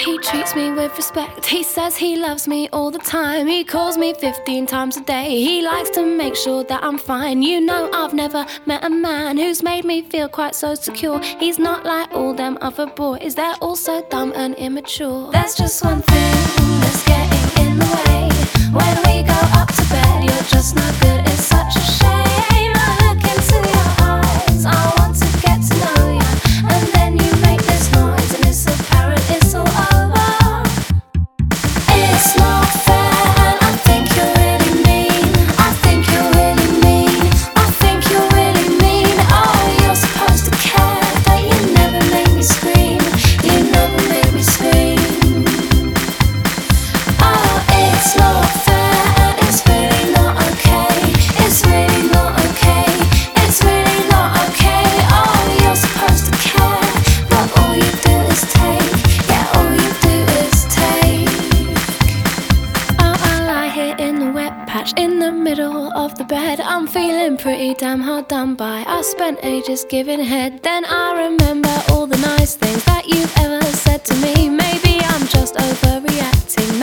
He treats me with respect. He says he loves me all the time. He calls me 15 times a day. He likes to make sure that I'm fine. You know, I've never met a man who's made me feel quite so secure. He's not like all them other boys. They're all so dumb and immature. There's just one thing that's getting in the way. When we go up to bed, you're just not good. It's such a shame. I look into your eyes. I want to get to know you, and then you make this noise, and it's apparent it's all over. It's not fair, and I think you're really mean. I think you're really mean. I think you're really mean. Oh, you're supposed to care, but you never make me scream. You never make me scream. Oh, it's not fair, and it's really not okay. It's really not okay. It's really not okay. Oh, you're supposed to care, but all you do is take. Yeah, all you do is take. Oh, I lie here in the wet patch in the middle of the bed. I'm feeling pretty damn hard done by. I spent ages giving head. Then I remember all the nice things that you've ever said to me. Maybe I'm just overreacting.